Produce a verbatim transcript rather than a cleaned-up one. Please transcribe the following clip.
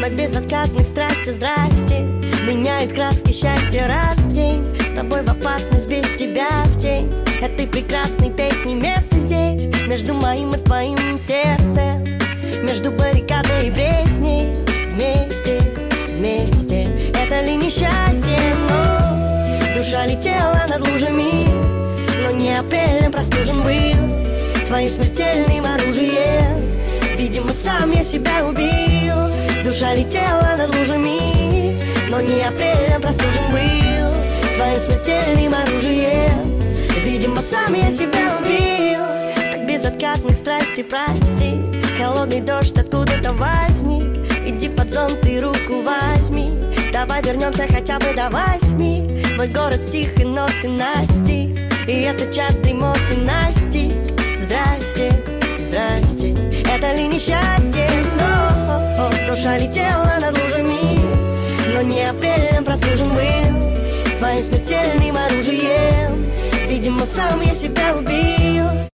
Мои безотказных страсти, здрасте меняет краски счастья раз в день. С тобой в опасность, без тебя в тень этой прекрасной песни место здесь. Между моим и твоим сердцем, между баррикадой и Бресней. Вместе, вместе, это ли несчастье? Но душа летела над лужами, но не апрелем простужен был твоим смертельным оружием. Видимо, сам я себя убил. Душа летела над лужами, но не апрелем простужен был твоим смертельным оружием. Видимо, сам я себя убил. Так безотказных страстей прости. Холодный дождь откуда-то возник. Иди под зонт и руку возьми. Давай вернемся хотя бы до восьми. Мой город стих и ноты настиг, и это час дремоты настиг. Здрасте, здрасте, это ли несчастье? Но душа летела над лужами, но не апрелем простужен был твоим смертельным оружием. Видимо, сам я себя убил.